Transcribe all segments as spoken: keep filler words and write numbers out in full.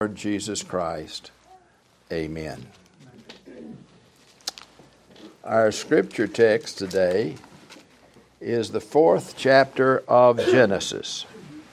Lord Jesus Christ. Amen. Our scripture text today is the fourth chapter of Genesis.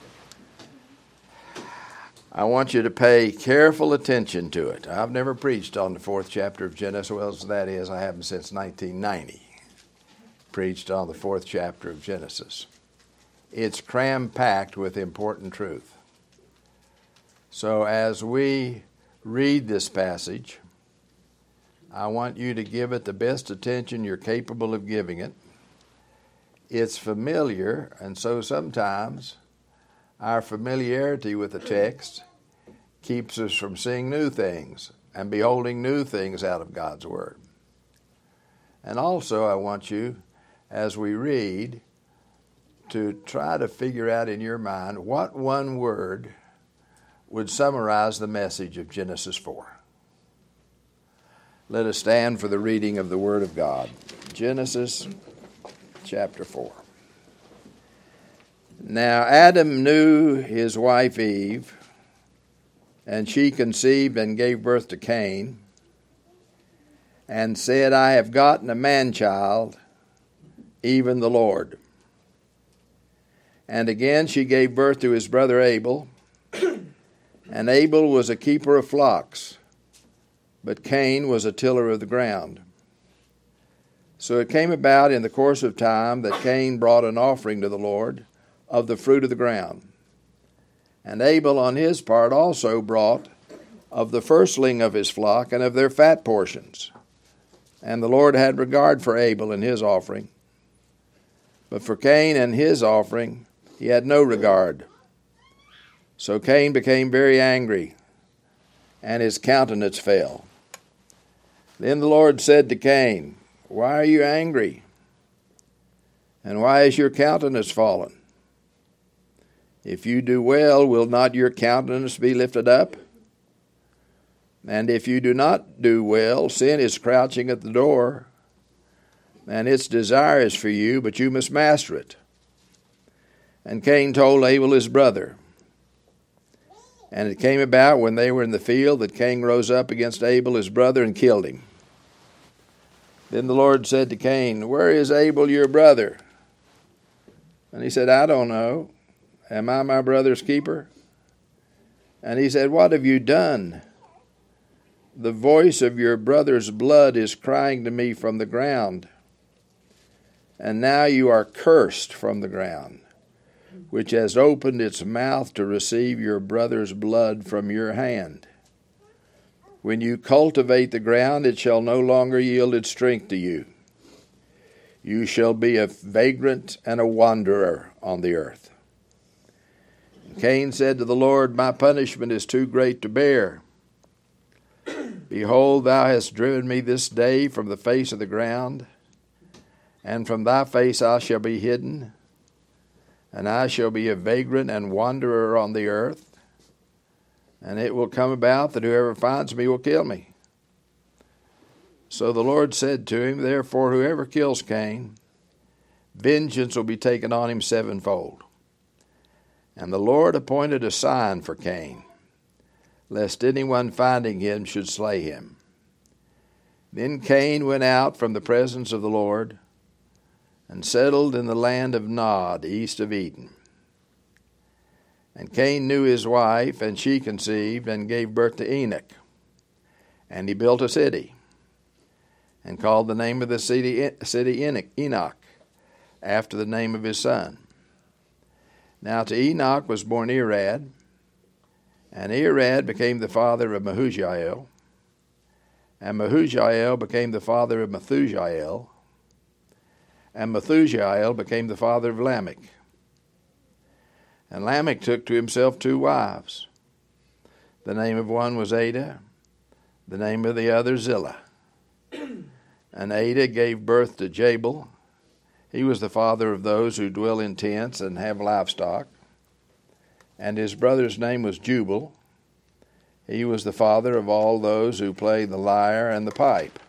I want you to pay careful attention to it. I've never preached on the fourth chapter of Genesis. Well, as that is, I haven't since nineteen ninety preached on the fourth chapter of Genesis. It's cram-packed with important truth. So as we read this passage, I want you to give it the best attention you're capable of giving it. It's familiar, and so sometimes our familiarity with the text keeps us from seeing new things and beholding new things out of God's Word. And also I want you, as we read, to try to figure out in your mind what one word would summarize the message of Genesis four. Let us stand for the reading of the Word of God. Genesis chapter four. Now Adam knew his wife Eve, and she conceived and gave birth to Cain, and said, I have gotten a man-child, even the Lord. And again she gave birth to his brother Abel, and Abel was a keeper of flocks, but Cain was a tiller of the ground. So it came about in the course of time that Cain brought an offering to the Lord of the fruit of the ground. And Abel on his part also brought of the firstling of his flock and of their fat portions. And the Lord had regard for Abel and his offering, but for Cain and his offering he had no regard. So Cain became very angry, and his countenance fell. Then the Lord said to Cain, Why are you angry? And why is your countenance fallen? If you do well, will not your countenance be lifted up? And if you do not do well, sin is crouching at the door, and its desire is for you, but you must master it. And Cain told Abel his brother. And it came about when they were in the field that Cain rose up against Abel his brother and killed him. Then the Lord said to Cain, Where is Abel your brother? And he said, I don't know. Am I my brother's keeper? And he said, What have you done? The voice of your brother's blood is crying to me from the ground. And now you are cursed from the ground, which has opened its mouth to receive your brother's blood from your hand. When you cultivate the ground, it shall no longer yield its strength to you. You shall be a vagrant and a wanderer on the earth. And Cain said to the Lord, My punishment is too great to bear. Behold, thou hast driven me this day from the face of the ground, and from thy face I shall be hidden, and I shall be a vagrant and wanderer on the earth. And it will come about that whoever finds me will kill me. So the Lord said to him, Therefore whoever kills Cain, vengeance will be taken on him sevenfold. And the Lord appointed a sign for Cain, lest anyone finding him should slay him. Then Cain went out from the presence of the Lord, and settled in the land of Nod, east of Eden. And Cain knew his wife, and she conceived and gave birth to Enoch. And he built a city, and called the name of the city, city Enoch, after the name of his son. Now to Enoch was born Irad, and Irad became the father of Mehujael, and Mehujael became the father of Methujael, and Methujael became the father of Lamech. And Lamech took to himself two wives. The name of one was Adah, the name of the other Zillah. And Adah gave birth to Jabal. He was the father of those who dwell in tents and have livestock. And his brother's name was Jubal. He was the father of all those who play the lyre and the pipe.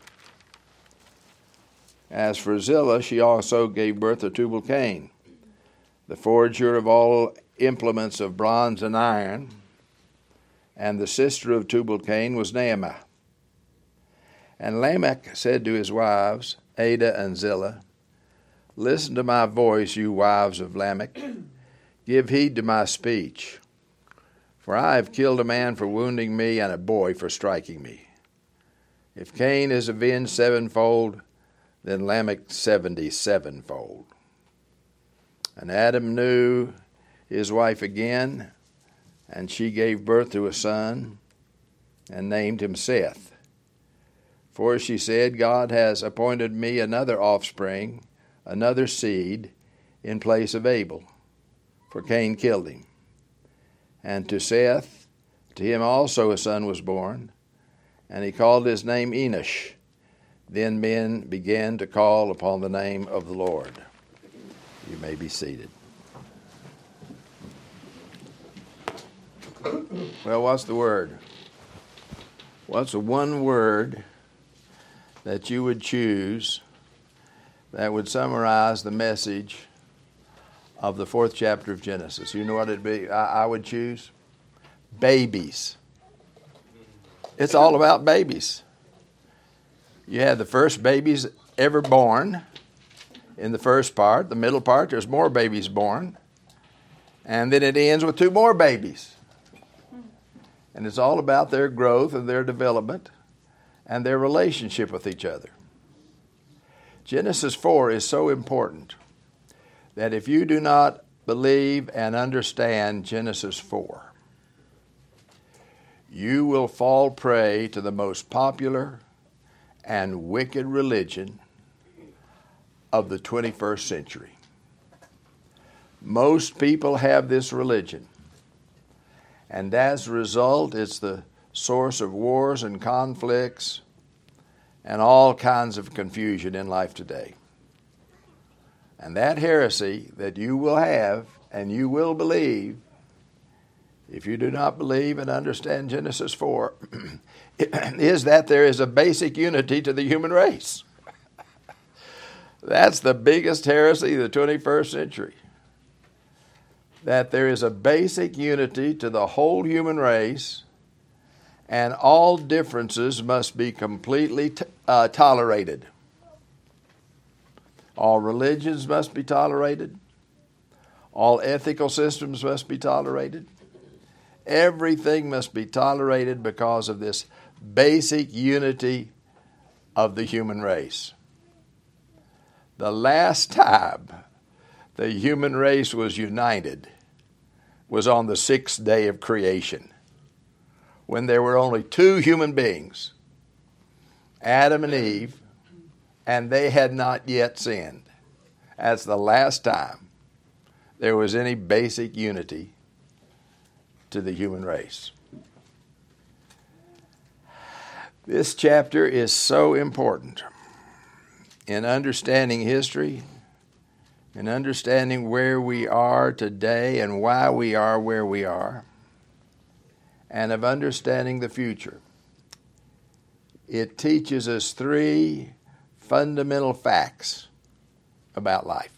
As for Zillah, she also gave birth to Tubal-Cain, the forger of all implements of bronze and iron, and the sister of Tubal-Cain was Naamah. And Lamech said to his wives, Adah and Zillah, Listen to my voice, you wives of Lamech. Give heed to my speech. For I have killed a man for wounding me and a boy for striking me. If Cain is avenged sevenfold, then Lamech seventy-sevenfold. And Adam knew his wife again, and she gave birth to a son and named him Seth. For she said, God has appointed me another offspring, another seed, in place of Abel, for Cain killed him. And to Seth, to him also a son was born, and he called his name Enosh. Then men began to call upon the name of the Lord. You may be seated. Well, what's the word? What's the one word that you would choose that would summarize the message of the fourth chapter of Genesis? You know what it'd be? I, I would choose babies. It's all about babies. You have the first babies ever born in the first part. The middle part, there's more babies born. And then it ends with two more babies. And it's all about their growth and their development and their relationship with each other. Genesis four is so important that if you do not believe and understand Genesis four, you will fall prey to the most popular and wicked religion of the twenty-first century. Most people have this religion, and as a result, it's the source of wars and conflicts and all kinds of confusion in life today. And that heresy that you will have and you will believe, if you do not believe and understand Genesis four, is that there is a basic unity to the human race. That's the biggest heresy of the twenty-first century. That there is a basic unity to the whole human race, and all differences must be completely t- uh, tolerated. All religions must be tolerated. All ethical systems must be tolerated. Everything must be tolerated because of this basic unity of the human race. The last time the human race was united was on the sixth day of creation, when there were only two human beings, Adam and Eve, and they had not yet sinned. That's the last time there was any basic unity to the human race. This chapter is so important in understanding history, in understanding where we are today and why we are where we are, and of understanding the future. It teaches us three fundamental facts about life.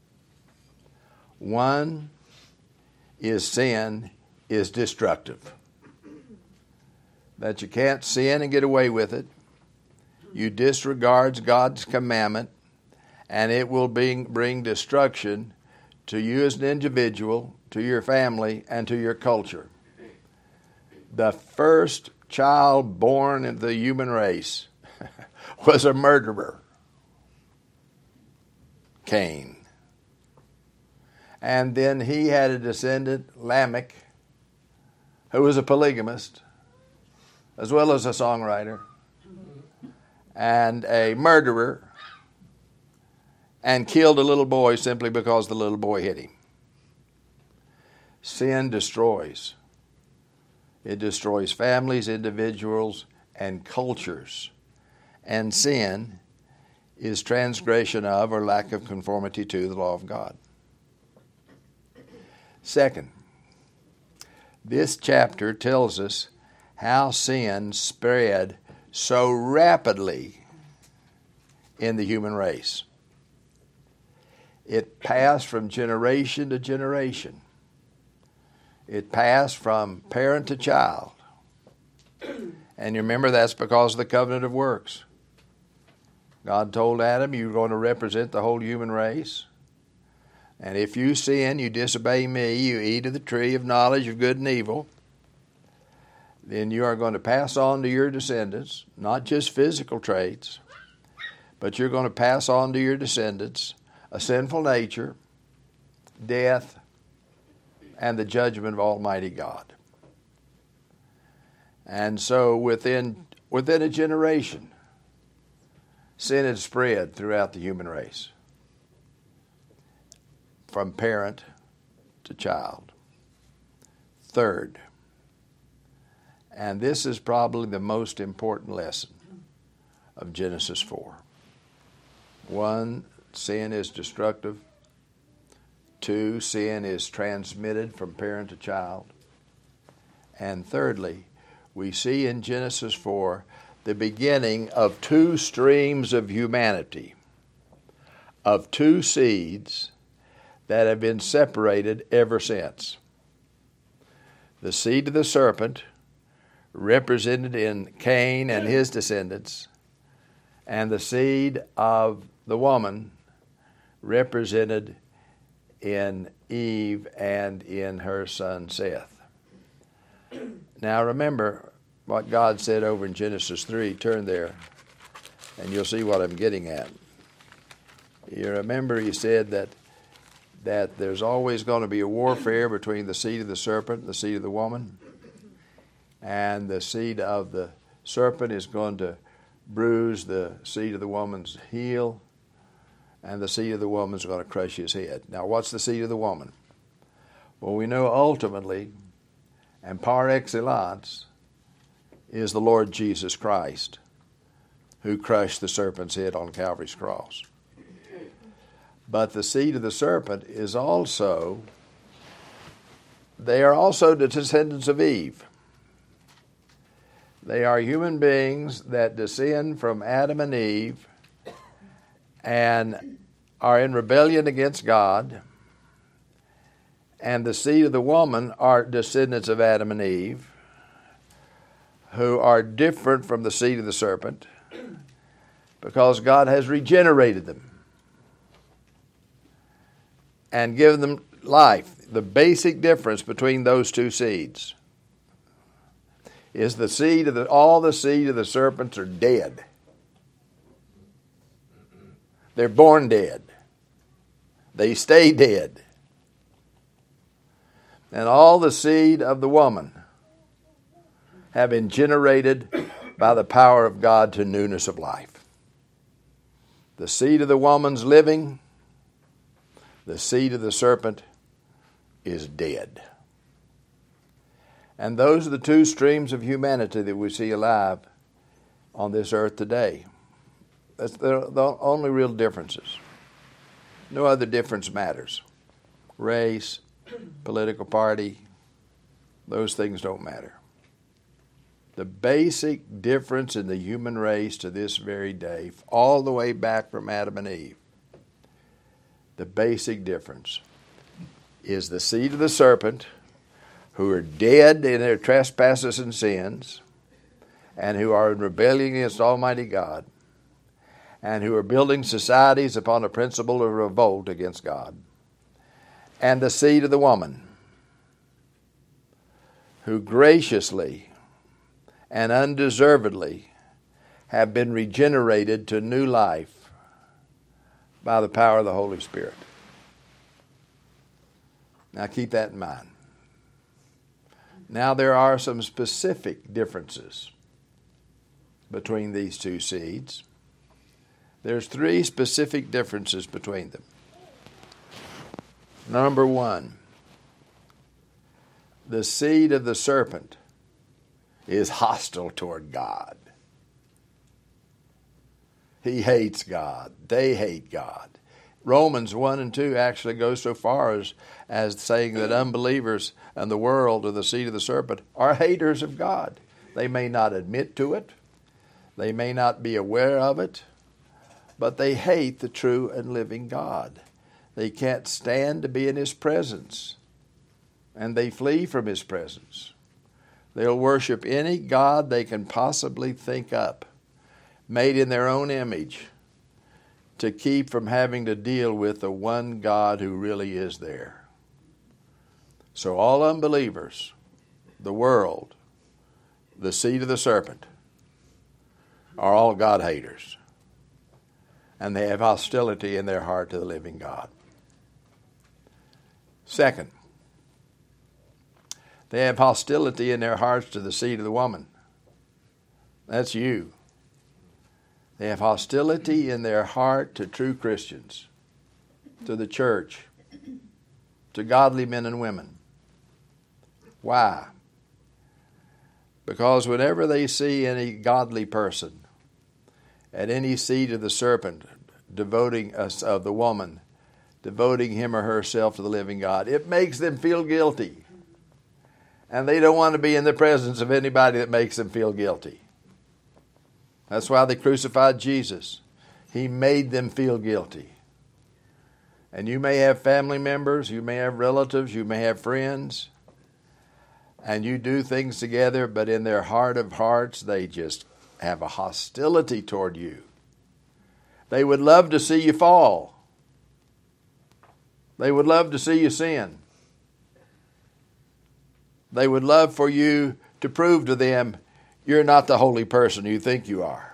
One is sin is destructive. That you can't sin and get away with it. You disregard God's commandment, and it will bring, bring destruction to you as an individual, to your family, and to your culture. The first child born in the human race was a murderer, Cain. And then he had a descendant, Lamech, who was a polygamist, as well as a songwriter, and a murderer, and killed a little boy simply because the little boy hit him. Sin destroys. It destroys families, individuals, and cultures. And sin is transgression of or lack of conformity to the law of God. Second, this chapter tells us how sin spread so rapidly in the human race. It passed from generation to generation. It passed from parent to child. And you remember that's because of the covenant of works. God told Adam, you're going to represent the whole human race. And if you sin, you disobey me, you eat of the tree of knowledge of good and evil, then you are going to pass on to your descendants, not just physical traits, but you're going to pass on to your descendants a sinful nature, death, and the judgment of Almighty God. And so within within a generation, sin had spread throughout the human race, from parent to child. Third, and this is probably the most important lesson of Genesis four. One, sin is destructive. Two, sin is transmitted from parent to child. And thirdly, we see in Genesis four the beginning of two streams of humanity, of two seeds that have been separated ever since. The seed of the serpent, represented in Cain and his descendants, and the seed of the woman, represented in Eve and in her son Seth. Now remember what God said over in Genesis three. Turn there, and you'll see what I'm getting at. You remember he said that that there's always going to be a warfare between the seed of the serpent and the seed of the woman. And the seed of the serpent is going to bruise the seed of the woman's heel, and the seed of the woman is going to crush his head. Now, what's the seed of the woman? Well, we know ultimately, and par excellence, is the Lord Jesus Christ, who crushed the serpent's head on Calvary's cross. But the seed of the serpent is also, they are also the descendants of Eve. They are human beings that descend from Adam and Eve and are in rebellion against God. And the seed of the woman are descendants of Adam and Eve, who are different from the seed of the serpent because God has regenerated them and given them life. The basic difference between those two seeds is the seed of the, all the seed of the serpents are dead. They're born dead. They stay dead. And all the seed of the woman have been generated by the power of God to newness of life. The seed of the woman's living. The seed of the serpent is dead. And those are the two streams of humanity that we see alive on this earth today. That's the, the only real differences. No other difference matters. Race, political party, those things don't matter. The basic difference in the human race to this very day, all the way back from Adam and Eve, the basic difference is the seed of the serpent, who are dead in their trespasses and sins, and who are in rebellion against Almighty God, and who are building societies upon a principle of revolt against God, and the seed of the woman, who graciously and undeservedly have been regenerated to new life by the power of the Holy Spirit. Now keep that in mind. Now there are some specific differences between these two seeds. There's three specific differences between them. Number one, the seed of the serpent is hostile toward God. He hates God. They hate God. Romans one and two actually go so far as, as saying that unbelievers and the world or the seed of the serpent are haters of God. They may not admit to it. They may not be aware of it. But they hate the true and living God. They can't stand to be in His presence. And they flee from His presence. They'll worship any god they can possibly think up, made in their own image, to keep from having to deal with the one God who really is there. So all unbelievers, the world, the seed of the serpent, are all God haters. And they have hostility in their heart to the living God. Second, they have hostility in their hearts to the seed of the woman. That's you. They have hostility in their heart to true Christians, to the church, to godly men and women. Why? Because whenever they see any godly person at any seed of the serpent devoting us of the woman, devoting him or herself to the living God, it makes them feel guilty. And they don't want to be in the presence of anybody that makes them feel guilty. That's why they crucified Jesus. He made them feel guilty. And you may have family members, you may have relatives, you may have friends, and you do things together, but in their heart of hearts, they just have a hostility toward you. They would love to see you fall. They would love to see you sin. They would love for you to prove to them you're not the holy person you think you are.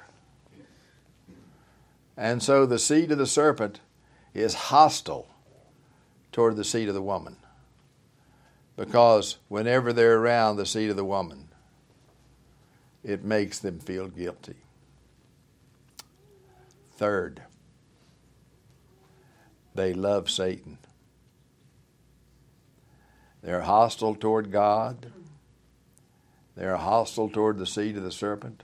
And so the seed of the serpent is hostile toward the seed of the woman. Because whenever they're around the seed of the woman, it makes them feel guilty. Third, they love Satan. They're hostile toward God. They're hostile toward the seed of the serpent.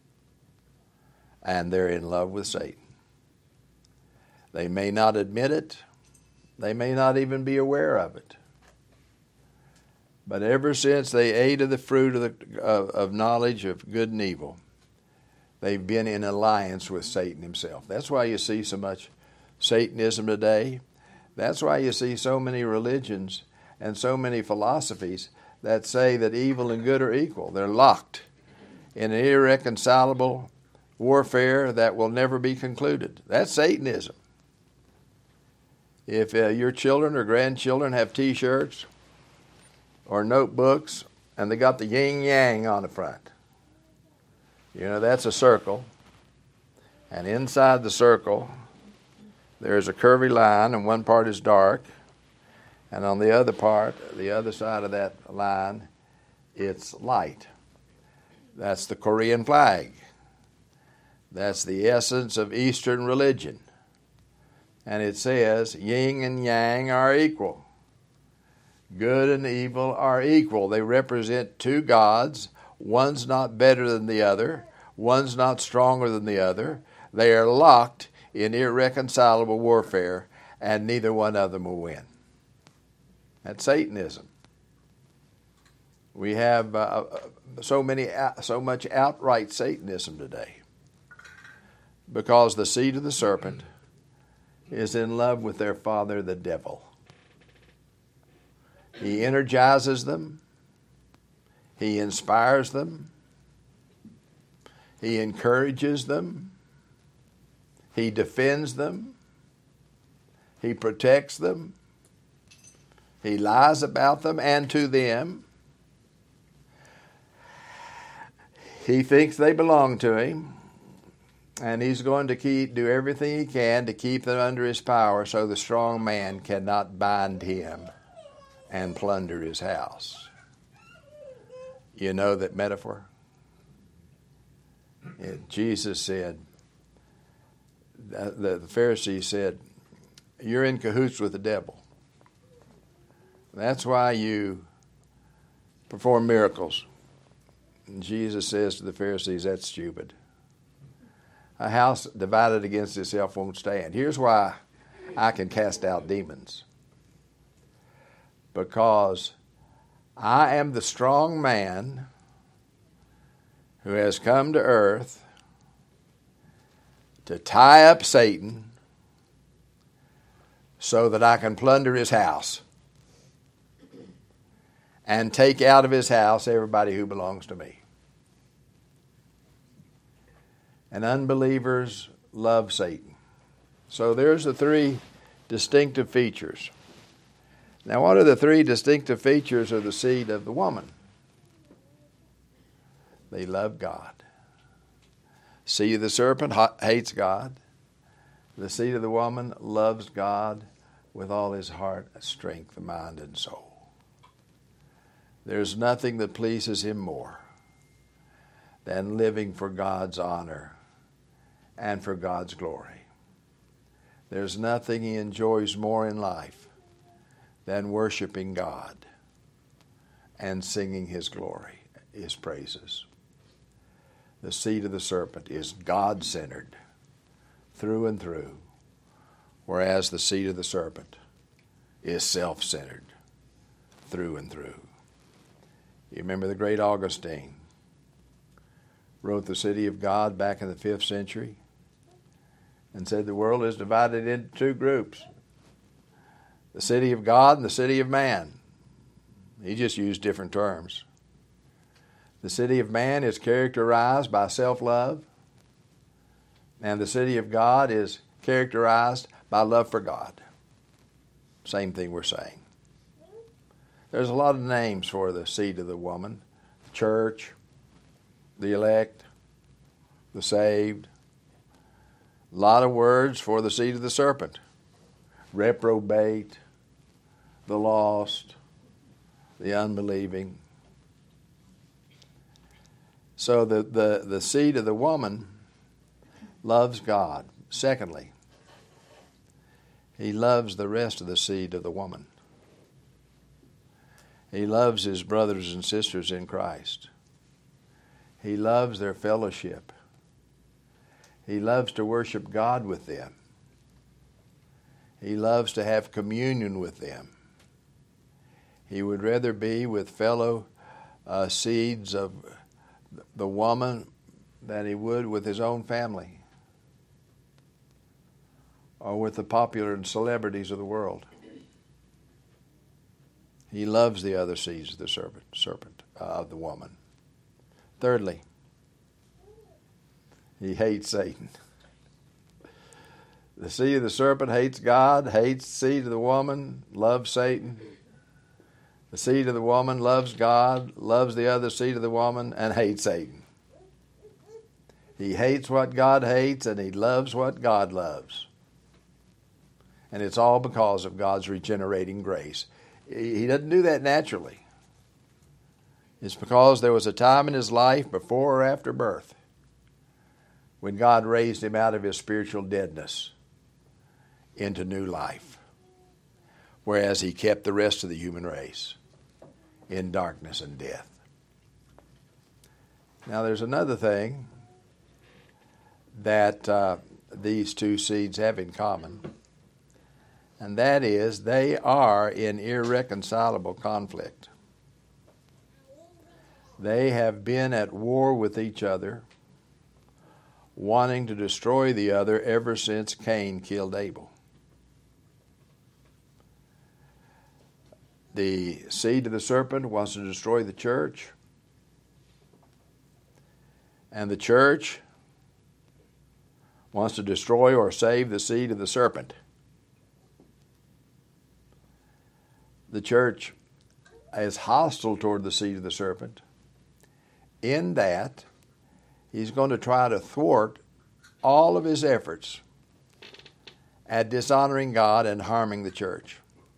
And they're in love with Satan. They may not admit it. They may not even be aware of it. But ever since they ate of the fruit of, the, of, of knowledge of good and evil, they've been in alliance with Satan himself. That's why you see so much Satanism today. That's why you see so many religions and so many philosophies that say that evil and good are equal. They're locked in an irreconcilable warfare that will never be concluded. That's Satanism. If uh, your children or grandchildren have T-shirts or notebooks and they got the yin-yang on the front, you know, that's a circle. And inside the circle, there's a curvy line, and one part is dark. And on the other part, the other side of that line, it's light. That's the Korean flag. That's the essence of Eastern religion. And it says, yin and yang are equal. Good and evil are equal. They represent two gods. One's not better than the other. One's not stronger than the other. They are locked in irreconcilable warfare, and neither one of them will win. That's Satanism. We have uh, so many, so much outright Satanism today because the seed of the serpent is in love with their father, the devil. He energizes them. He inspires them. He encourages them. He defends them. He protects them. He lies about them and to them. He thinks they belong to him, and he's going to keep, do everything he can to keep them under his power so the strong man cannot bind him and plunder his house. You know that metaphor? It, Jesus said, the, the Pharisees said, you're in cahoots with the devil. That's why you perform miracles. And Jesus says to the Pharisees, that's stupid. A house divided against itself won't stand. Here's why I can cast out demons. Because I am the strong man who has come to earth to tie up Satan so that I can plunder his house. and take out of his house everybody who belongs to me. And unbelievers love Satan. So there's the three distinctive features. Now, what are the three distinctive features of the seed of the woman? They love God. Seed of the serpent hates God. The seed of the woman loves God with all his heart, strength, mind, and soul. There's nothing that pleases him more than living for God's honor and for God's glory. There's nothing he enjoys more in life than worshiping God and singing his glory, his praises. The seed of the serpent is God-centered through and through, whereas the seed of the serpent is self-centered through and through. You remember the great Augustine wrote The City of God back in the fifth century and said the world is divided into two groups, the city of God and the city of man. He just used different terms. The city of man is characterized by self-love, and the city of God is characterized by love for God. Same thing we're saying. There's a lot of names for the seed of the woman: the church, the elect, the saved. A lot of words for the seed of the serpent: reprobate, the lost, the unbelieving. So the, the, the seed of the woman loves God. Secondly, he loves the rest of the seed of the woman. He loves his brothers and sisters in Christ. He loves their fellowship. He loves to worship God with them. He loves to have communion with them. He would rather be with fellow uh, seeds of the woman than he would with his own family or with the popular and celebrities of the world. He loves the other seeds of the serpent, serpent uh, of the woman. Thirdly, he hates Satan. The seed of the serpent hates God, hates the seed of the woman, loves Satan. The seed of the woman loves God, loves the other seed of the woman, and hates Satan. He hates what God hates, and he loves what God loves. And it's all because of God's regenerating grace. He doesn't do that naturally. It's because there was a time in his life before or after birth when God raised him out of his spiritual deadness into new life, whereas he kept the rest of the human race in darkness and death. Now there's another thing that uh, these two seeds have in common, and that is they are in irreconcilable conflict. They have been at war with each other, wanting to destroy the other ever since Cain killed Abel. The seed of the serpent wants to destroy the church, and the church wants to destroy or save the seed of the serpent. The church is hostile toward the seed of the serpent in that he's going to try to thwart all of his efforts at dishonoring God and harming the church.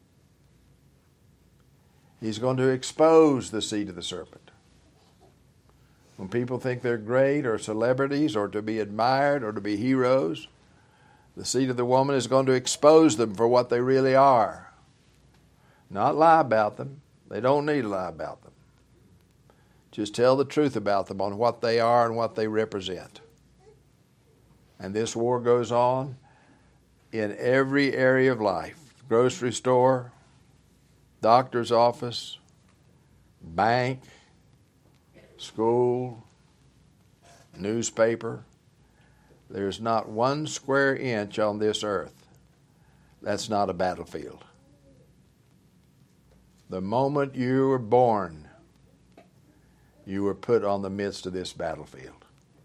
He's going to expose the seed of the serpent. When people think they're great or celebrities or to be admired or to be heroes, the seed of the woman is going to expose them for what they really are. Not lie about them. They don't need to lie about them. Just tell the truth about them on what they are and what they represent. And this war goes on in every area of life. Grocery store, doctor's office, bank, school, newspaper. There's not one square inch on this earth that's not a battlefield. The moment you were born, you were put on the midst of this battlefield.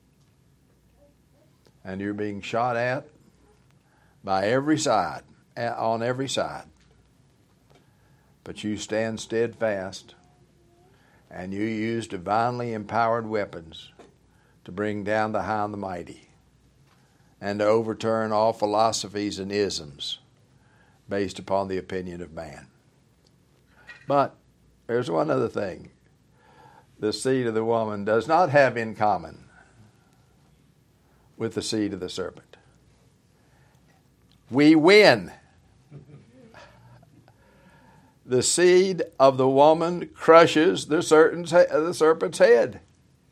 And you're being shot at by every side, on every side. But you stand steadfast, and you use divinely empowered weapons to bring down the high and the mighty, and to overturn all philosophies and isms based upon the opinion of man. But there's one other thing. The seed of the woman does not have in common with the seed of the serpent. We win. The seed of the woman crushes the serpent's head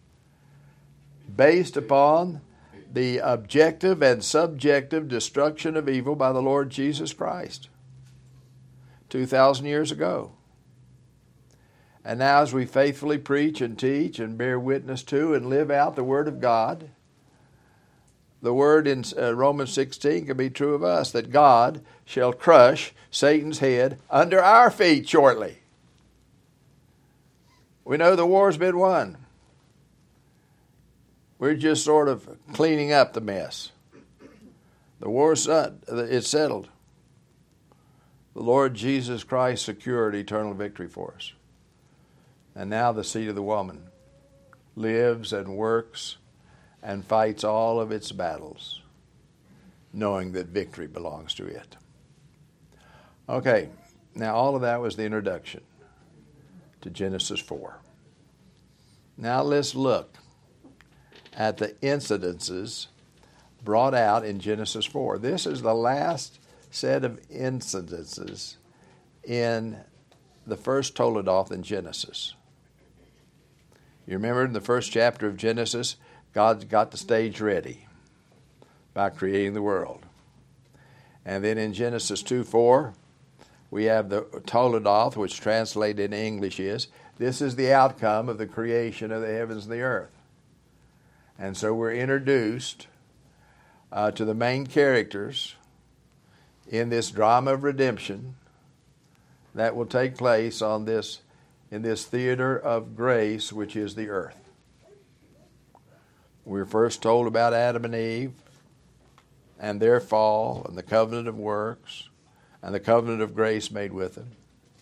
based upon the objective and subjective destruction of evil by the Lord Jesus Christ two thousand years ago. And now as we faithfully preach and teach and bear witness to and live out the Word of God, the word in uh, Romans sixteen can be true of us, that God shall crush Satan's head under our feet shortly. We know the war's been won. We're just sort of cleaning up the mess. The war's done. It's settled. The Lord Jesus Christ secured eternal victory for us. And now the seed of the woman lives and works and fights all of its battles, knowing that victory belongs to it. Okay, now all of that was the introduction to Genesis four. Now let's look at the incidences brought out in Genesis four. This is the last set of incidences in the first Toledoth in Genesis. You remember in the first chapter of Genesis, God got the stage ready by creating the world. And then in Genesis two four, we have the Toledoth, which translated in English is, this is the outcome of the creation of the heavens and the earth. And so we're introduced uh, to the main characters in this drama of redemption that will take place on this in this theater of grace, which is the earth. We were first told about Adam and Eve and their fall and the covenant of works and the covenant of grace made with them.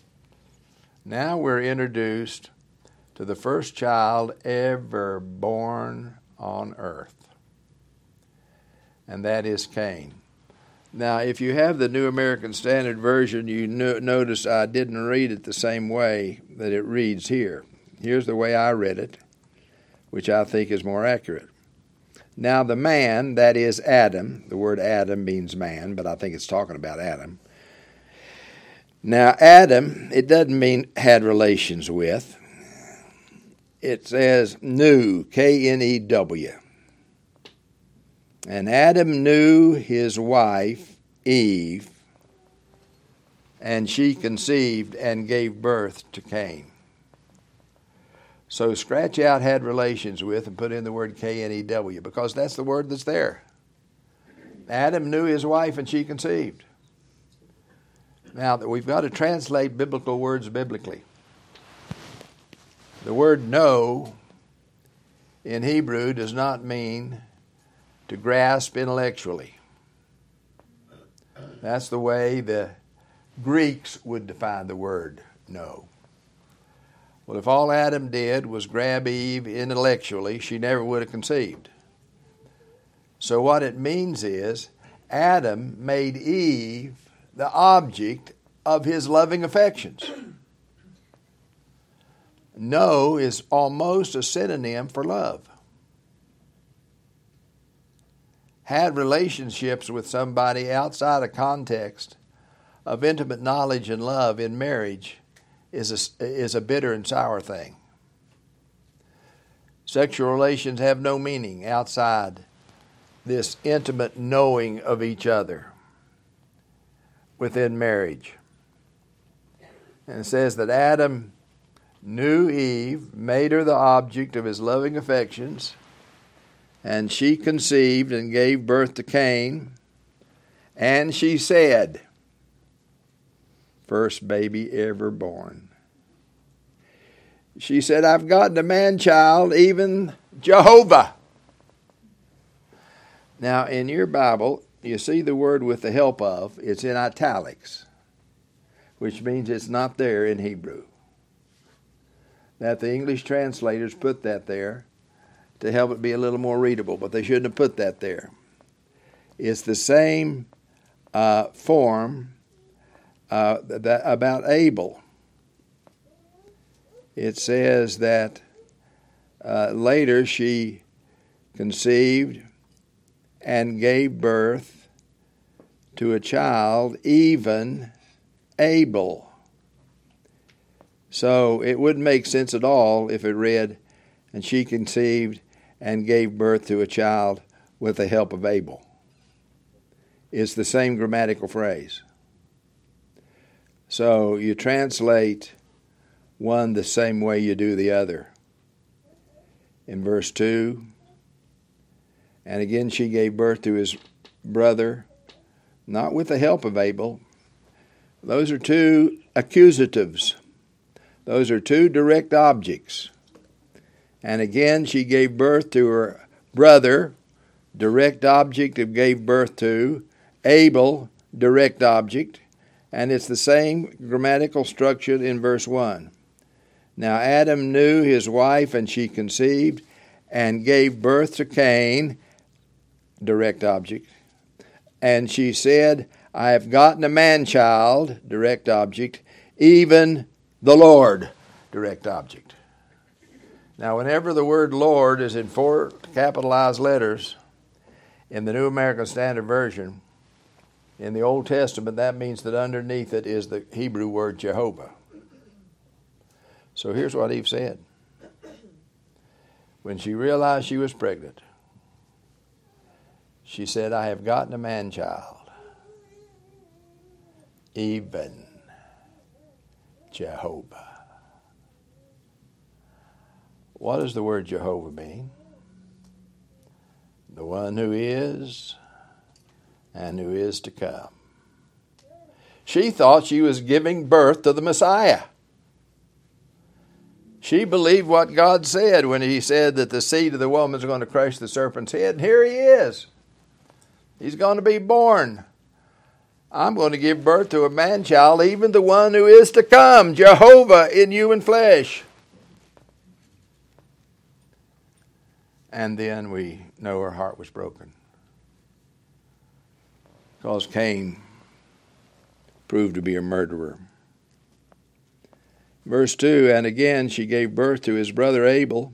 Now we're introduced to the first child ever born on earth, and that is Cain. Now, if you have the New American Standard Version, you no- notice I didn't read it the same way that it reads here. Here's the way I read it, which I think is more accurate. Now the man, that is Adam, the word Adam means man, but I think it's talking about Adam. Now Adam, it doesn't mean had relations with. It says knew, K N E W. And Adam knew his wife, Eve, and she conceived and gave birth to Cain. So scratch out had relations with and put in the word K N E W, because that's the word that's there. Adam knew his wife and she conceived. Now, we've got to translate biblical words biblically. The word know in Hebrew does not mean to grasp intellectually. That's the way the Greeks would define the word know. Well, if all Adam did was grab Eve intellectually, she never would have conceived. So what it means is Adam made Eve the object of his loving affections. Know is almost a synonym for love. Had relationships with somebody outside a context of intimate knowledge and love in marriage is a, is a bitter and sour thing. Sexual relations have no meaning outside this intimate knowing of each other within marriage. And it says that Adam knew Eve, made her the object of his loving affections, and she conceived and gave birth to Cain, and she said, first baby ever born. she said, I've gotten a man-child, even Jehovah. Now, in your Bible, you see the word with the help of. It's in italics, which means it's not there in Hebrew. That the English translators put that there to help it be a little more readable, but they shouldn't have put that there. It's the same uh, form uh, that, about Abel. It says that uh, later she conceived and gave birth to a child, even Abel. So it wouldn't make sense at all if it read, and she conceived and gave birth to a child with the help of Abel. It's the same grammatical phrase. So you translate one the same way you do the other. In verse two, and again she gave birth to his brother, not with the help of Abel. Those are two accusatives. Those are two direct objects. And again she gave birth to her brother, direct object of gave birth to, Abel, direct object, and it's the same grammatical structure in verse one. Now Adam knew his wife, and she conceived and gave birth to Cain, direct object. And she said, I have gotten a man-child, direct object, even the Lord, direct object. Now whenever the word Lord is in four capitalized letters in the New American Standard Version, in the Old Testament, that means that underneath it is the Hebrew word Jehovah. So here's what Eve said. When she realized she was pregnant, she said, I have gotten a man-child, even Jehovah. What does the word Jehovah mean? The one who is and who is to come. She thought she was giving birth to the Messiah. She believed what God said when he said that the seed of the woman is going to crush the serpent's head. And here he is. He's going to be born. I'm going to give birth to a man-child, even the one who is to come, Jehovah in human flesh. And then we know her heart was broken, because Cain proved to be a murderer. Verse two, and again she gave birth to his brother Abel.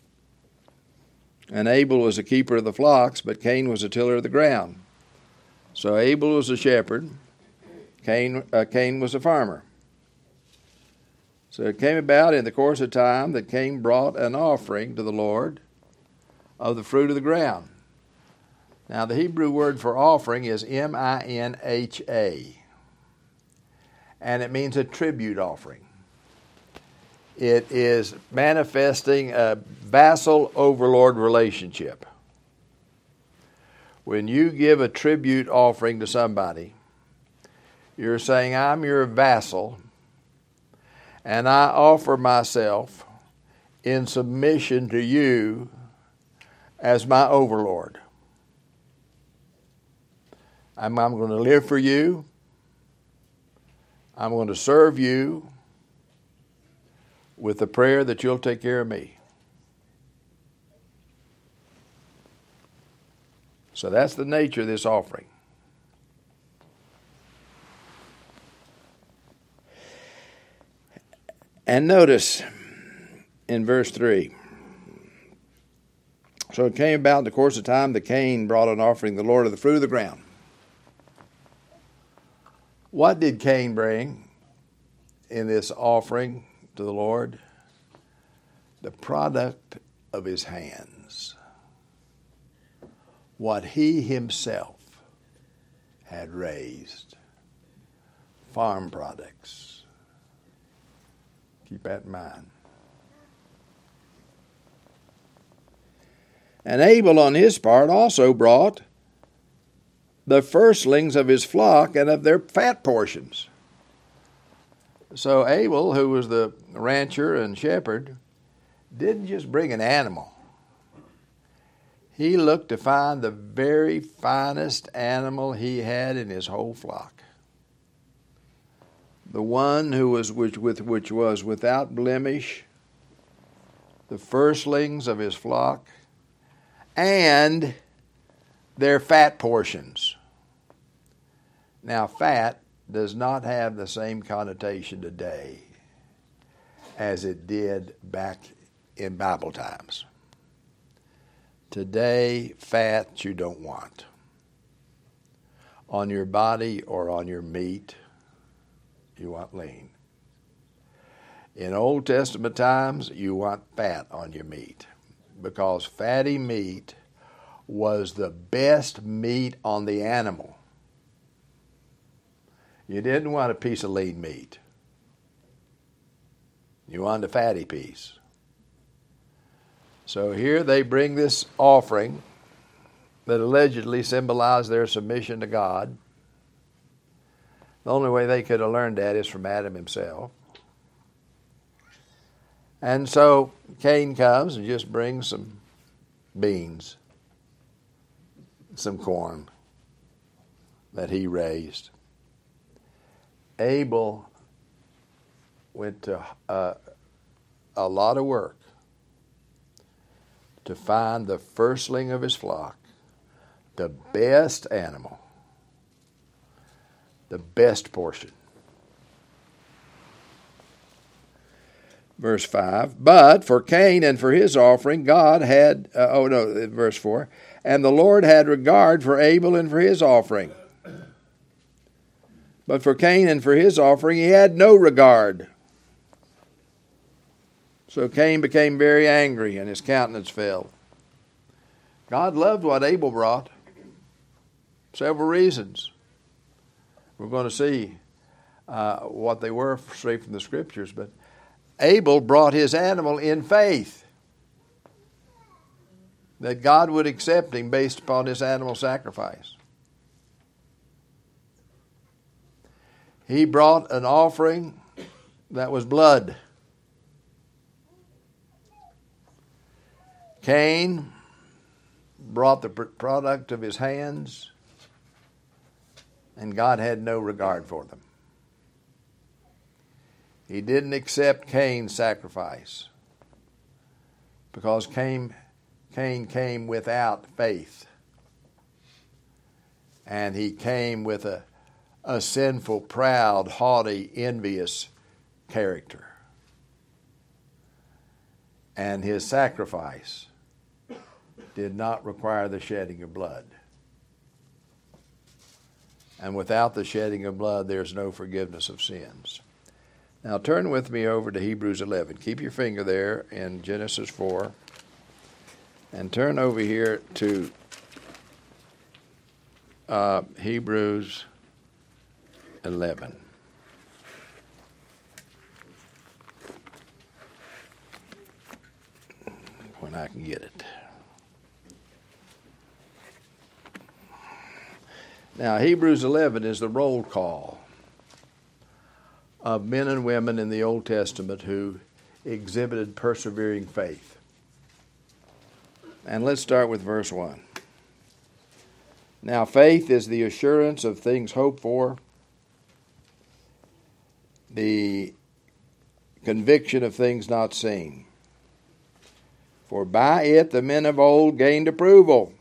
And Abel was a keeper of the flocks, but Cain was a tiller of the ground. So Abel was a shepherd, Cain, uh, Cain was a farmer. So it came about in the course of time that Cain brought an offering to the Lord of the fruit of the ground. Now the Hebrew word for offering is M I N H A. And it means a tribute offering. It is manifesting a vassal-overlord relationship. When you give a tribute offering to somebody, you're saying, I'm your vassal, and I offer myself in submission to you as my overlord. I'm, I'm going to live for you. I'm going to serve you with the prayer that you'll take care of me. So that's the nature of this offering. And notice in verse three. So it came about in the course of time that Cain brought an offering to the Lord of the fruit of the ground. What did Cain bring in this offering to the Lord? The product of his hands. What he himself had raised. Farm products. Keep that in mind. And Abel on his part also brought the firstlings of his flock and of their fat portions. So Abel, who was the rancher and shepherd, didn't just bring an animal. He looked to find the very finest animal he had in his whole flock. The one who was which with which was without blemish, the firstlings of his flock, and their fat portions. Now, fat does not have the same connotation today as it did back in Bible times. Today, fat you don't want on your body or on your meat. You want lean. In Old Testament times, you want fat on your meat, because fatty meat was the best meat on the animal. You didn't want a piece of lean meat. You wanted a fatty piece. So here they bring this offering that allegedly symbolized their submission to God. The only way they could have learned that is from Adam himself. And so Cain comes and just brings some beans, some corn that he raised. Abel went to uh, a lot of work to find the firstling of his flock, the best animal, the best portion. Verse five, but for Cain and for his offering, God had, uh, oh no, verse four, and the Lord had regard for Abel and for his offering. But for Cain and for his offering, he had no regard. So Cain became very angry, and his countenance fell. God loved what Abel brought. Several reasons. We're going to see uh, what they were straight from the Scriptures, but Abel brought his animal in faith that God would accept him based upon his animal sacrifice. He brought an offering that was blood. Cain brought the product of his hands, and God had no regard for them. He didn't accept Cain's sacrifice because Cain, Cain came without faith. And he came with a, a sinful, proud, haughty, envious character. And his sacrifice did not require the shedding of blood. And without the shedding of blood, there's no forgiveness of sins. Now turn with me over to Hebrews eleven. Keep your finger there in Genesis four. And turn over here to uh, Hebrews eleven. When I can get it. Now, Hebrews eleven is the roll call of men and women in the Old Testament who exhibited persevering faith. And let's start with verse one. Now, faith is the assurance of things hoped for, the conviction of things not seen. For by it the men of old gained approval.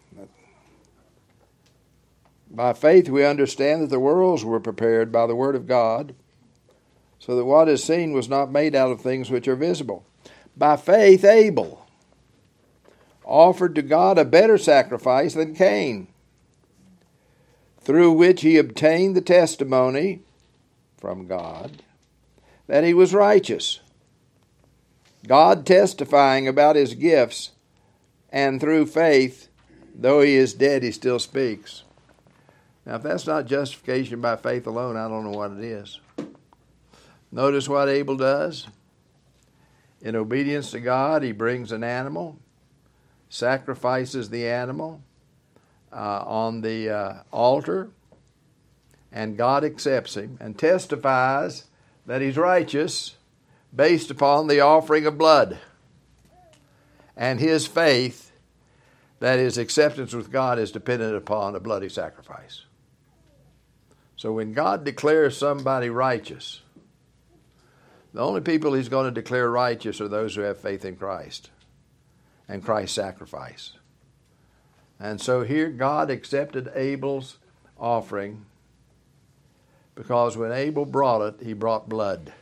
By faith we understand that the worlds were prepared by the word of God, so that what is seen was not made out of things which are visible. By faith Abel offered to God a better sacrifice than Cain, through which he obtained the testimony from God that he was righteous, God testifying about his gifts, and through faith, though he is dead, he still speaks. Now, if that's not justification by faith alone, I don't know what it is. Notice what Abel does. In obedience to God, he brings an animal, sacrifices the animal uh, on the uh, altar, and God accepts him and testifies that he's righteous based upon the offering of blood, and his faith that his acceptance with God is dependent upon a bloody sacrifice. So when God declares somebody righteous, the only people he's going to declare righteous are those who have faith in Christ and Christ's sacrifice. And so here God accepted Abel's offering because when Abel brought it, he brought blood.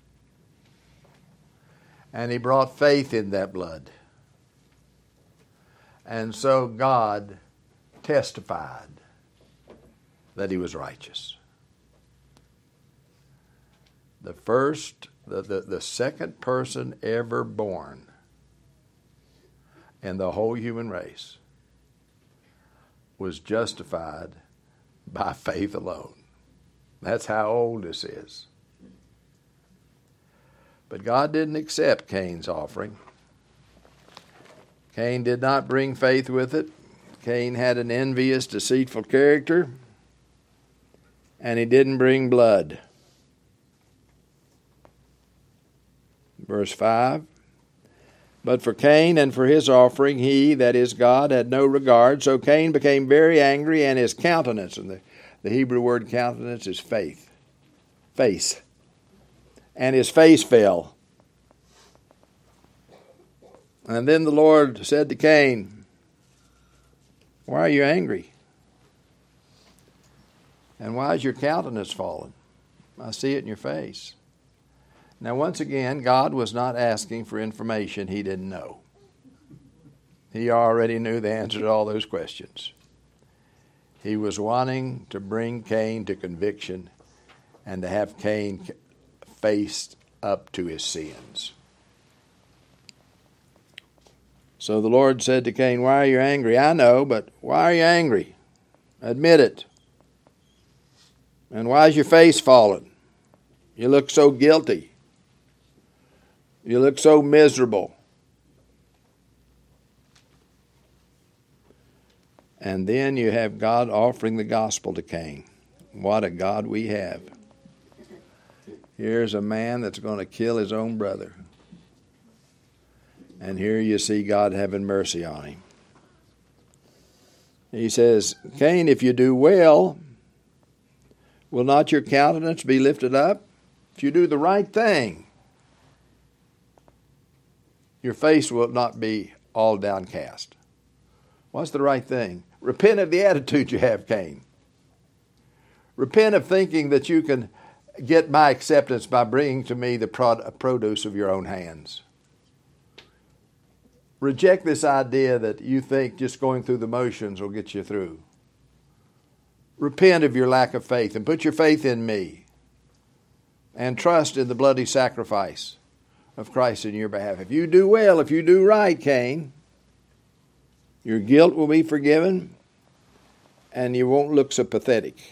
And he brought faith in that blood. And so God testified that he was righteous. The first, the, the, the second person ever born in the whole human race was justified by faith alone. That's how old this is. But God didn't accept Cain's offering. Cain did not bring faith with it. Cain had an envious, deceitful character, and he didn't bring blood. Verse five, but for Cain and for his offering, he, that is God, had no regard. So Cain became very angry, and his countenance, and the, the Hebrew word countenance is faith, face, and his face fell. And then the Lord said to Cain, why are you angry? And why is your countenance fallen? I see it in your face. Now, once again, God was not asking for information he didn't know. He already knew the answer to all those questions. He was wanting to bring Cain to conviction and to have Cain faced up to his sins. So the Lord said to Cain, why are you angry? I know, but why are you angry? Admit it. And why is your face fallen? You look so guilty. You look so miserable. And then you have God offering the gospel to Cain. What a God we have. Here's a man that's going to kill his own brother. And here you see God having mercy on him. He says, Cain, if you do well, will not your countenance be lifted up? If you do the right thing, your face will not be all downcast. What's the right thing? Repent of the attitude you have, Cain. Repent of thinking that you can get my acceptance by bringing to me the produce of your own hands. Reject this idea that you think just going through the motions will get you through. Repent of your lack of faith and put your faith in me and trust in the bloody sacrifice of Christ in your behalf. If you do well, if you do right, Cain, your guilt will be forgiven and you won't look so pathetic.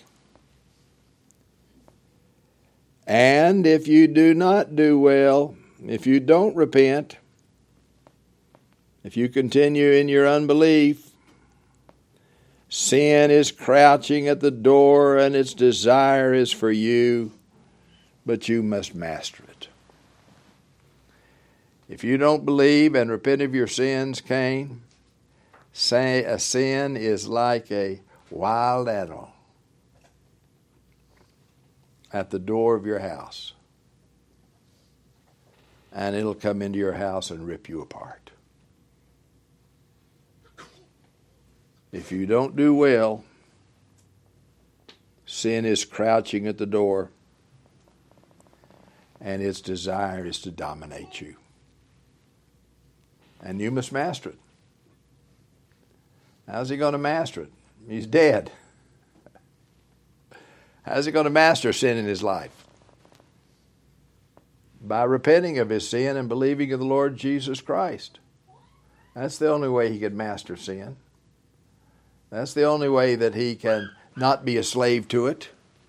And if you do not do well, if you don't repent, if you continue in your unbelief, sin is crouching at the door and its desire is for you, but you must master it. If you don't believe and repent of your sins, Cain, say a sin is like a wild animal at the door of your house. And it'll come into your house and rip you apart. If you don't do well, sin is crouching at the door, and its desire is to dominate you. And you must master it. How's he going to master it? He's dead. How's he going to master sin in his life? By repenting of his sin and believing in the Lord Jesus Christ. That's the only way he can master sin. That's the only way that he can not be a slave to it.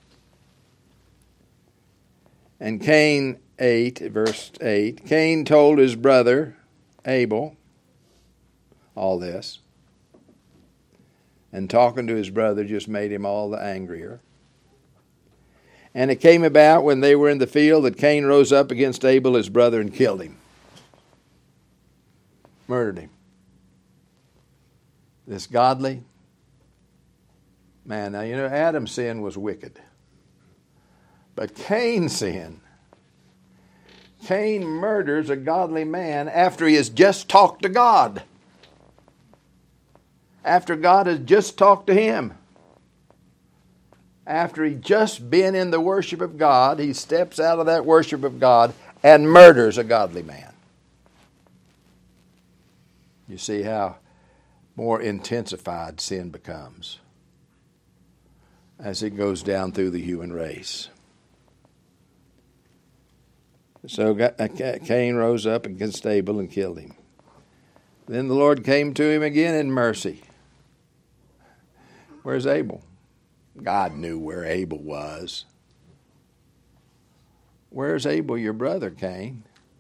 And Cain eight, verse eight, Cain told his brother Abel all this. And talking to his brother just made him all the angrier. And it came about when they were in the field that Cain rose up against Abel his brother and killed him. Murdered him. This godly man. Now, you know, Adam's sin was wicked. But Cain's sin, Cain murders a godly man after he has just talked to God. After God has just talked to him. After he'd just been in the worship of God, he steps out of that worship of God and murders a godly man. You see how more intensified sin becomes as it goes down through the human race. So Cain rose up against Abel and killed him. Then the Lord came to him again in mercy. Where's Abel? God knew where Abel was. Where's Abel, your brother, Cain?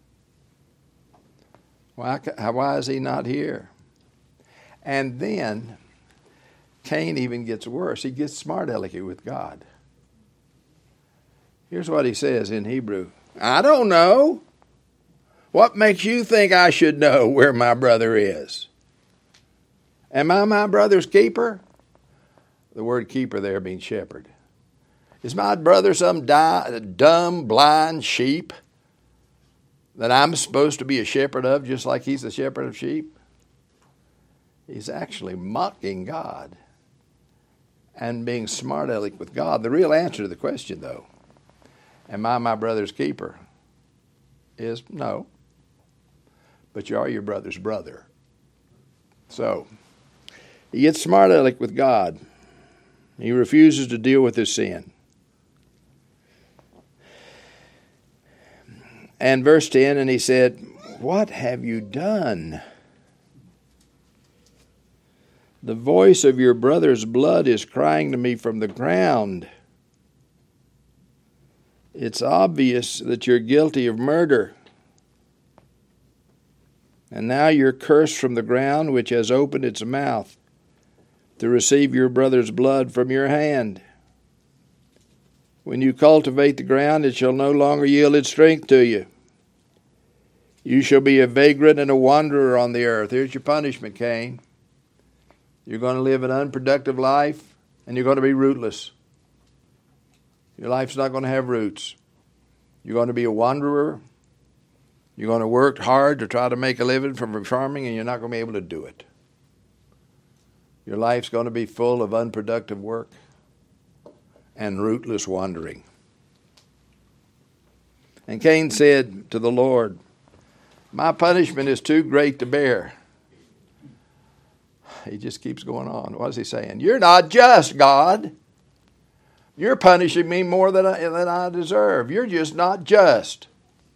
Why, why is he not here? And then Cain even gets worse. He gets smart alecky with God. Here's what he says in Hebrew. I don't know. What makes you think I should know where my brother is? Am I my brother's keeper? The word keeper there means shepherd. Is my brother some di- dumb, blind sheep that I'm supposed to be a shepherd of, just like he's the shepherd of sheep? He's actually mocking God and being smart aleck with God. The real answer to the question, though, am I my brother's keeper, is no. But you are your brother's brother. So, he gets smart aleck with God. He refuses to deal with his sin. And verse ten, and he said, what have you done? The voice of your brother's blood is crying to me from the ground. It's obvious that you're guilty of murder. And now you're cursed from the ground, which has opened its mouth to receive your brother's blood from your hand. When you cultivate the ground, it shall no longer yield its strength to you. You shall be a vagrant and a wanderer on the earth. Here's your punishment, Cain. You're going to live an unproductive life, and you're going to be rootless. Your life's not going to have roots. You're going to be a wanderer. You're going to work hard to try to make a living from farming, and you're not going to be able to do it. Your life's going to be full of unproductive work and rootless wandering. And Cain said to the Lord, my punishment is too great to bear. He just keeps going on. What is he saying? You're not just, God. You're punishing me more than I, than I deserve. You're just not just.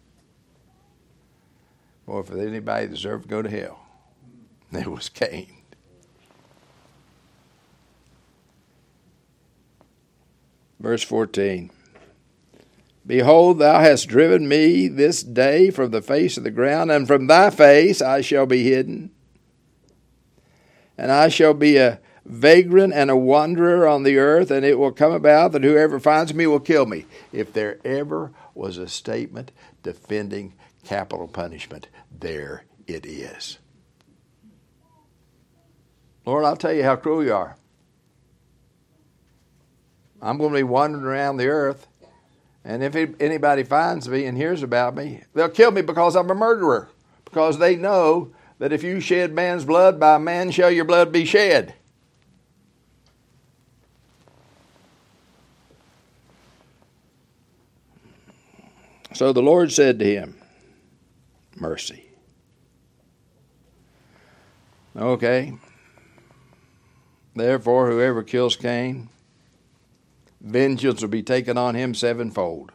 Well, if anybody deserved to go to hell, it was Cain. Verse fourteen. Behold, thou hast driven me this day from the face of the ground, and from thy face I shall be hidden. And I shall be a vagrant and a wanderer on the earth, and it will come about that whoever finds me will kill me. If there ever was a statement defending capital punishment, there it is. Lord, I'll tell you how cruel you are. I'm going to be wandering around the earth, and if anybody finds me and hears about me, they'll kill me because I'm a murderer, because they know that if you shed man's blood, by man shall your blood be shed. So the Lord said to him, mercy. Okay. Therefore, whoever kills Cain, vengeance will be taken on him sevenfold.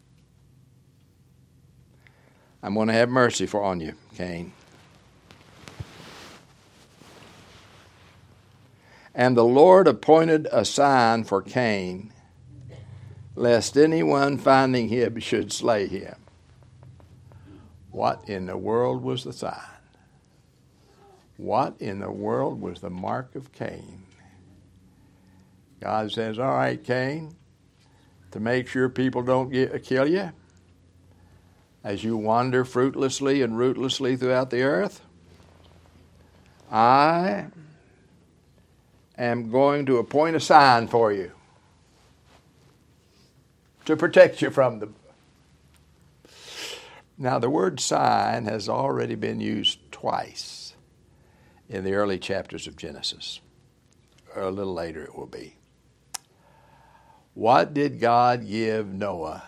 I'm going to have mercy for on you, Cain. And the Lord appointed a sign for Cain, lest anyone finding him should slay him. What in the world was the sign? What in the world was the mark of Cain? God says, all right, Cain, to make sure people don't get, kill you as you wander fruitlessly and rootlessly throughout the earth? I am going to appoint a sign for you to protect you from them. Now, the word sign has already been used twice in the early chapters of Genesis. Or a little later it will be. What did God give Noah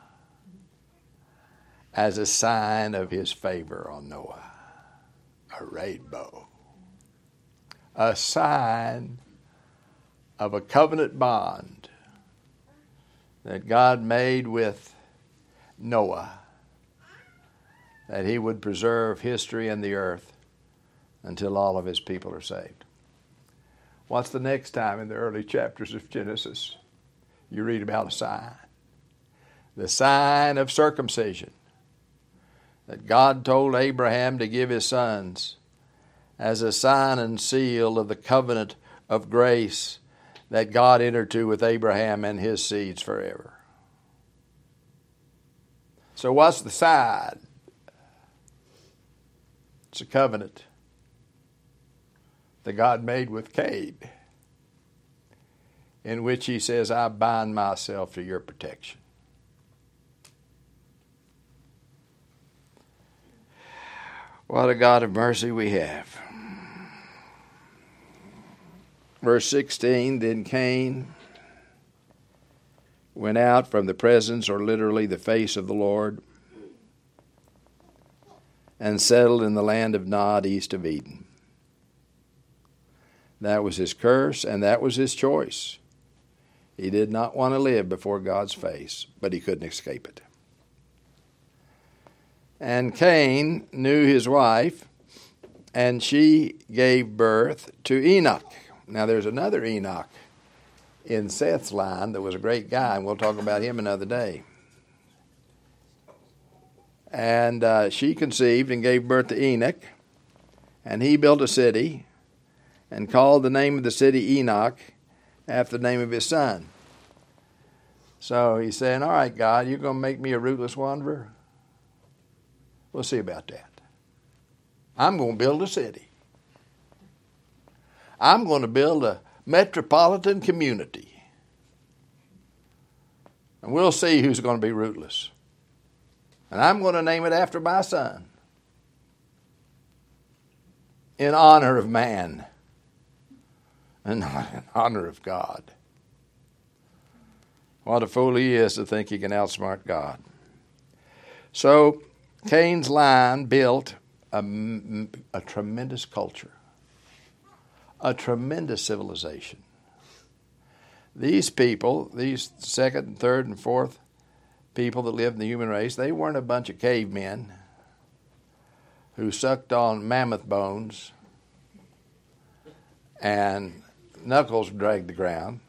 as a sign of his favor on Noah? A rainbow. A sign of a covenant bond that God made with Noah, that he would preserve history and the earth until all of his people are saved. What's the next time in the early chapters of Genesis you read about a sign? The sign of circumcision that God told Abraham to give his sons as a sign and seal of the covenant of grace that God entered to with Abraham and his seeds forever. So what's the sign? It's a covenant that God made with Cain, in which he says, I bind myself to your protection. What a God of mercy we have. Verse sixteen, then Cain went out from the presence, or literally the face of the Lord, and settled in the land of Nod, east of Eden. That was his curse, and that was his choice. He did not want to live before God's face, but he couldn't escape it. And Cain knew his wife, and she gave birth to Enoch. Now there's another Enoch in Seth's line that was a great guy, and we'll talk about him another day. And uh, she conceived and gave birth to Enoch, and he built a city and called the name of the city Enoch after the name of his son. So he's saying, all right, God, you're going to make me a rootless wanderer? We'll see about that. I'm going to build a city. I'm going to build a metropolitan community. And we'll see who's going to be rootless. And I'm going to name it after my son, in honor of man and not in honor of God. What a fool he is to think he can outsmart God. So Cain's line built a, a tremendous culture, a tremendous civilization. These people, these second and third and fourth people that lived in the human race, they weren't a bunch of cavemen who sucked on mammoth bones and knuckles dragged the ground.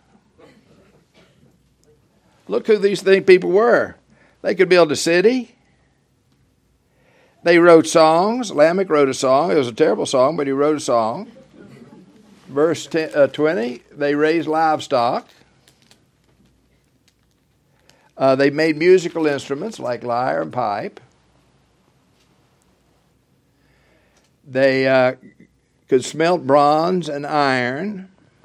Look who these thing people were. They could build a city. They wrote songs. Lamech wrote a song. It was a terrible song, but he wrote a song. Verse ten, uh, twenty, they raised livestock. Uh, they made musical instruments like lyre and pipe. They uh, could smelt bronze and iron.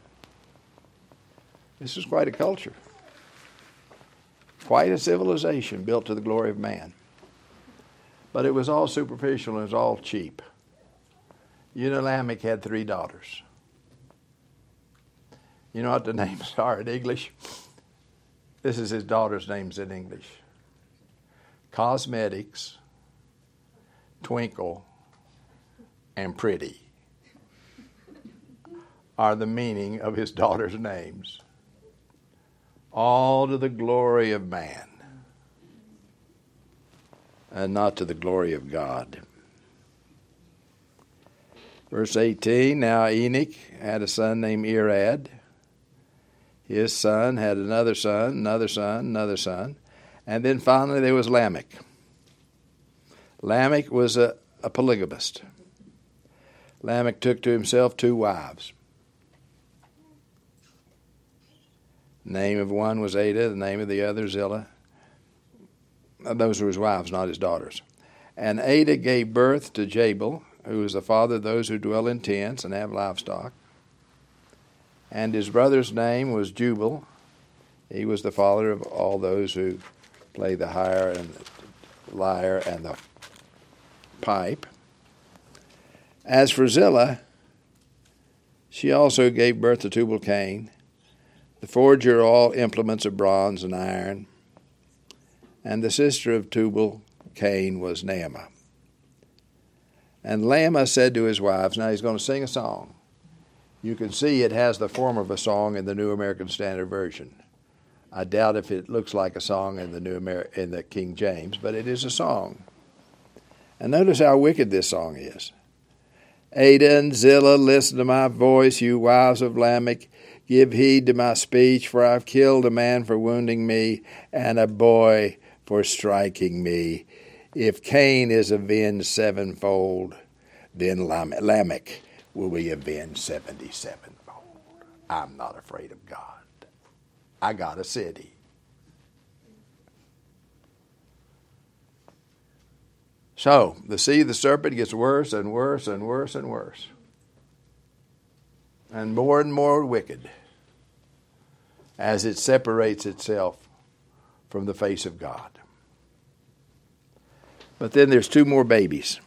This was quite a culture. Quite a civilization built to the glory of man. But it was all superficial and it was all cheap. You know, Lamech had three daughters. You know what the names are in English? This is his daughter's names in English. Cosmetics, Twinkle, and Pretty are the meaning of his daughter's names. All to the glory of man and not to the glory of God. Verse eighteen, now Enoch had a son named Irad. His son had another son, another son, another son. And then finally there was Lamech. Lamech was a, a polygamist. Lamech took to himself two wives. The name of one was Ada, the name of the other Zillah. Those were his wives, not his daughters. And Ada gave birth to Jabal, who was the father of those who dwell in tents and have livestock. And his brother's name was Jubal. He was the father of all those who play the lyre and the lyre and the pipe. As for Zillah, she also gave birth to Tubal-Cain, the forger of all implements of bronze and iron. And the sister of Tubal-Cain was Naamah. And Lamah said to his wives, now he's going to sing a song. You can see it has the form of a song in the New American Standard Version. I doubt if it looks like a song in the New Amer- in the King James, but it is a song. And notice how wicked this song is. Ada and Zillah, listen to my voice, you wives of Lamech. Give heed to my speech, for I've killed a man for wounding me, and a boy for striking me. If Cain is avenged sevenfold, then Lamech will be avenged seventy-sevenfold. I'm not afraid of God. I got a city. So, the seed of the serpent gets worse and worse and worse and worse. And more and more wicked as it separates itself from the face of God. But then there's two more babies.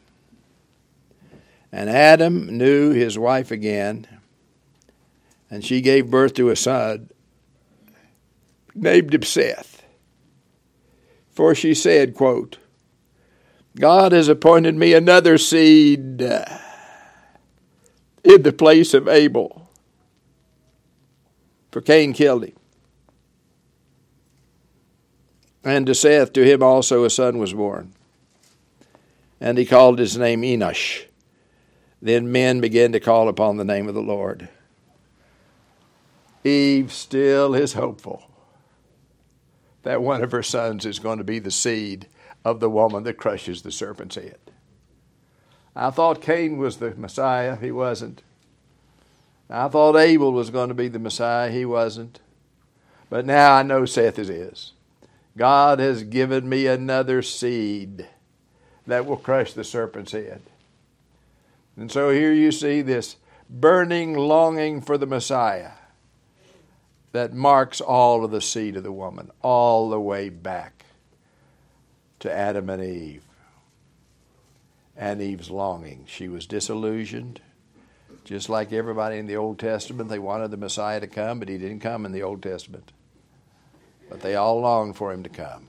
And Adam knew his wife again, and she gave birth to a son, named him Seth. For she said, quote, God has appointed me another seed in the place of Abel. For Cain killed him. And to Seth, to him also a son was born. And he called his name Enosh. Then men began to call upon the name of the Lord. Eve still is hopeful that one of her sons is going to be the seed of the woman that crushes the serpent's head. I thought Cain was the Messiah. He wasn't. I thought Abel was going to be the Messiah. He wasn't. But now I know Seth is. God has given me another seed that will crush the serpent's head. And so here you see this burning longing for the Messiah that marks all of the seed of the woman, all the way back to Adam and Eve. And Eve's longing. She was disillusioned. Just like everybody in the Old Testament, they wanted the Messiah to come, but he didn't come in the Old Testament. But they all longed for him to come.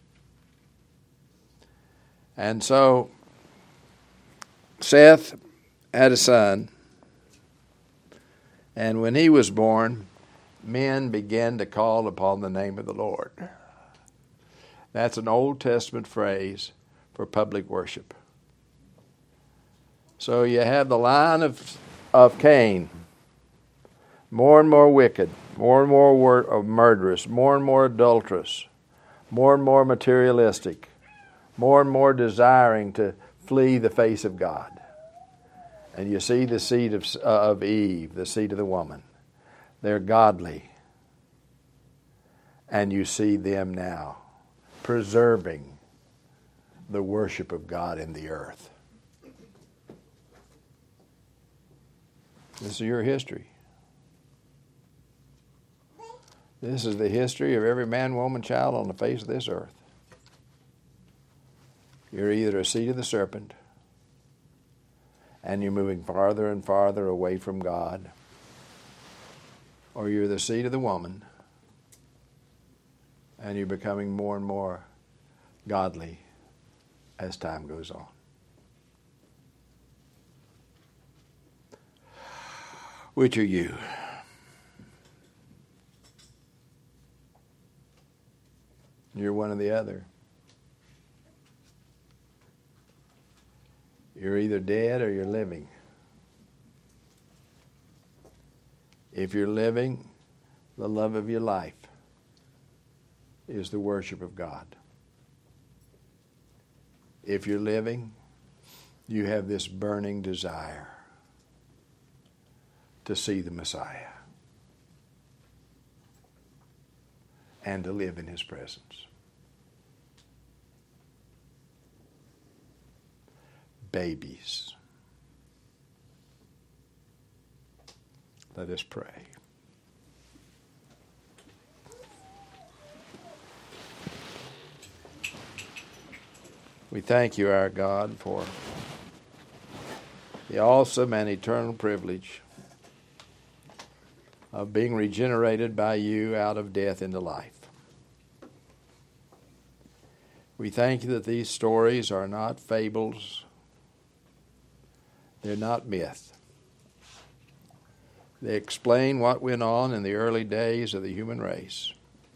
And so Seth had a son, and when he was born, men began to call upon the name of the Lord. That's an Old Testament phrase for public worship. So you have the line of, of Cain, more and more wicked, more and more wor- murderous, more and more adulterous, more and more materialistic, more and more desiring to flee the face of God. And you see the seed of, uh, of Eve, the seed of the woman. They're godly. And you see them now preserving the worship of God in the earth. This is your history. This is the history of every man, woman, child on the face of this earth. You're either a seed of the serpent, and you're moving farther and farther away from God, or you're the seed of the woman, and you're becoming more and more godly as time goes on. Which are you? You're one or the other. You're either dead or you're living. If you're living, the love of your life is the worship of God. If you're living, you have this burning desire to see the Messiah. and to live in His presence. Babies. Let us pray. We thank you, our God, for the awesome and eternal privilege of being regenerated by you out of death into life. We thank you that these stories are not fables. They're not myth. They explain what went on in the early days of the human race.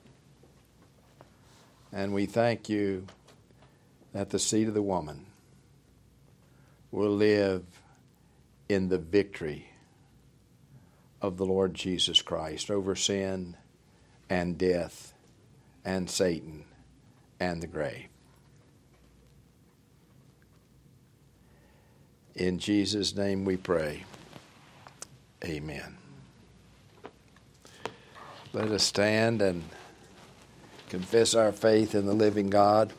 And we thank you that the seed of the woman will live in the victory of the Lord Jesus Christ over sin and death and Satan and the grave. In Jesus' name we pray. Amen. Let us stand and confess our faith in the living God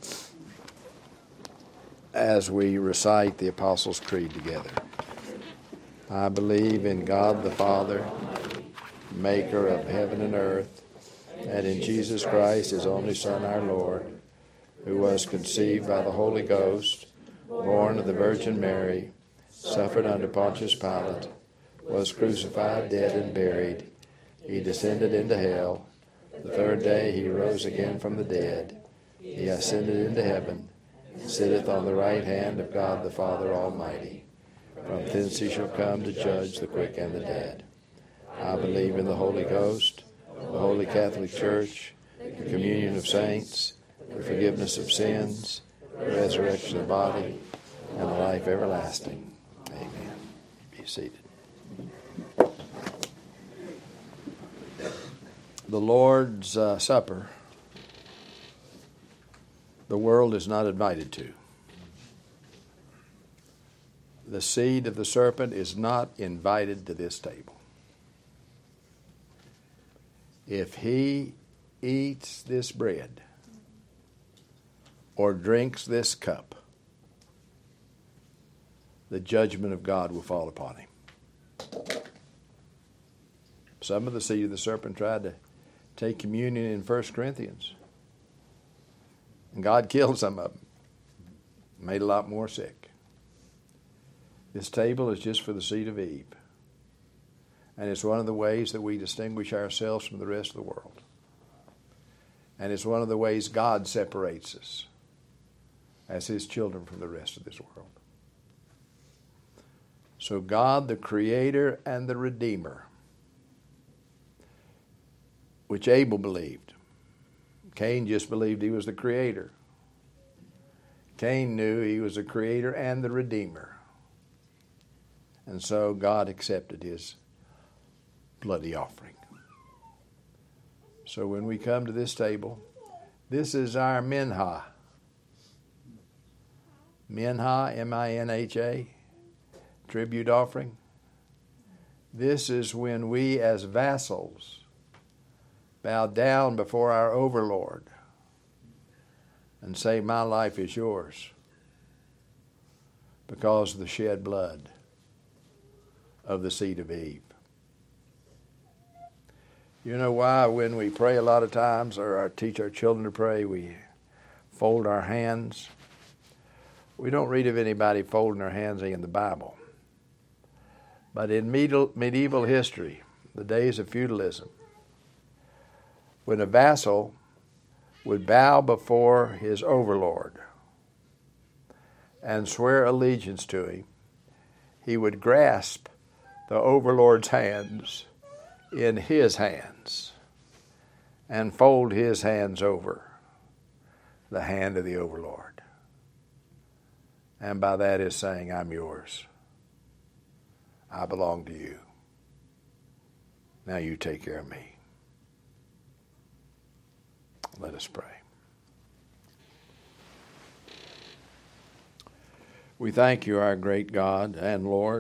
as we recite the Apostles' Creed together. I believe in God the Father, maker of heaven and earth, and in Jesus Christ, His only Son, our Lord, who was conceived by the Holy Ghost, born of the Virgin Mary, suffered under Pontius Pilate, was crucified, dead, and buried. He descended into hell. The third day He rose again from the dead. He ascended into heaven, and sitteth on the right hand of God the Father Almighty. From thence He shall come to judge the quick and the dead. I believe in the Holy Ghost, the Holy Catholic Church, the communion of saints, the forgiveness of sins, the resurrection of the body, and the life everlasting. Amen. Be seated. The Lord's uh, Supper, the world is not invited to. The seed of the serpent is not invited to this table. If he eats this bread or drinks this cup, the judgment of God will fall upon him. Some of the seed of the serpent tried to take communion in First Corinthians, and God killed some of them, made a lot more sick. This table is just for the seed of Eve, and it's one of the ways that we distinguish ourselves from the rest of the world, and it's one of the ways God separates us as His children from the rest of this world. So God, the Creator and the Redeemer, which Abel believed. Cain just believed he was the Creator. Cain knew he was the Creator and the Redeemer. And so God accepted his bloody offering. So when we come to this table, this is our minha. Minha, M I N H A, tribute offering. This is when we as vassals bow down before our overlord and say, my life is yours because of the shed blood of the seed of Eve. You know why when we pray a lot of times, or our, teach our children to pray, we fold our hands? We don't read of anybody folding their hands in the Bible. But in medieval, medieval history, the days of feudalism, when a vassal would bow before his overlord and swear allegiance to him, he would grasp the overlord's hands in his hands and fold his hands over the hand of the overlord. And by that is saying, I'm yours. I belong to you. Now you take care of me. Let us pray. We thank you, our great God and Lord,